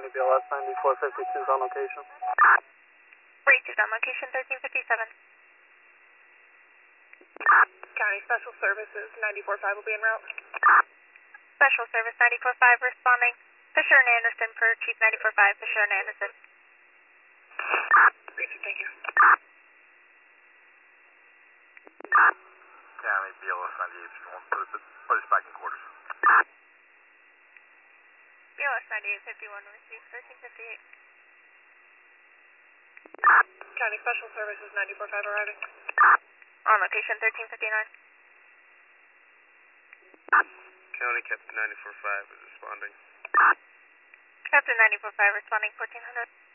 County BLS 9452 is on location. Received on location 1357. County Special Services 94.5 will be en route. Special Service 94.5 responding. Fisher and Anderson for Chief 94.5, Fisher and Anderson. Received, thank you. County BLS 9851, put us back in quarters. BLS 9851 received 1358. County Special Services 94.5 arriving. On location 1359. County Captain 94.5 is responding. Captain 94.5 responding 1400.